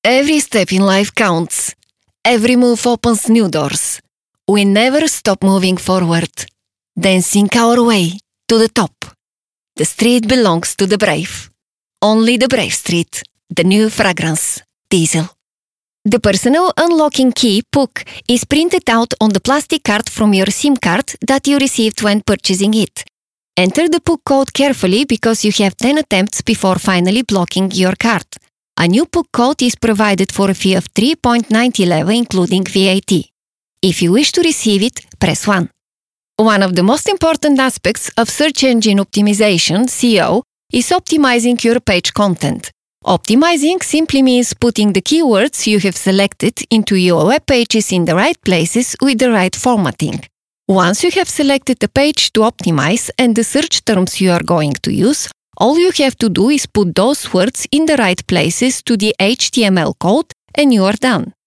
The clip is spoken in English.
Every step in life counts. Every move opens new doors. We never stop moving forward, dancing our way to the top. The street belongs to the brave. Only the brave street, the new fragrance, Diesel. The personal unlocking key, PUK, is printed out on the plastic card from your SIM card that you received when purchasing it. Enter the PUK code carefully because you have 10 attempts before finally blocking your card. A new PUK code is provided for a fee of 3.90 leva including VAT. If you wish to receive it, press 1. One of the most important aspects of search engine optimization, SEO, is optimizing your page content. Optimizing simply means putting the keywords you have selected into your web pages in the right places with the right formatting. Once you have selected the page to optimize and the search terms you are going to use, all you have to do is put those words in the right places to the HTML code and you are done.